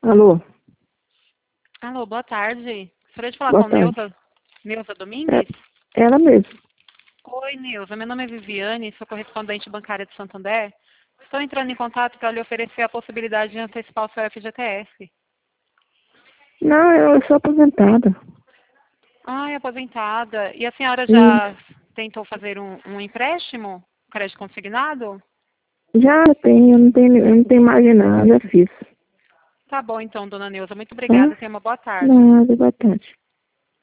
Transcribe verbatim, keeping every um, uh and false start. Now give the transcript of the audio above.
Alô? Alô, boa tarde. Gostaria de falar Boa com tarde. Neuza, Neuza Domingues? É, ela mesmo. Oi, Neuza. Meu nome é Viviane, sou correspondente bancária de Santander. Estou entrando em contato para lhe oferecer a possibilidade de antecipar o seu F G T S. Não, eu sou aposentada. Ah, é aposentada. E a senhora já Isso. tentou fazer um, um empréstimo? Crédito consignado? Já tenho, eu não tenho, eu não tenho mais nada, já fiz. Tá bom então, dona Neuza. Muito Tá? obrigada. Tenha uma boa tarde. Nada, boa tarde.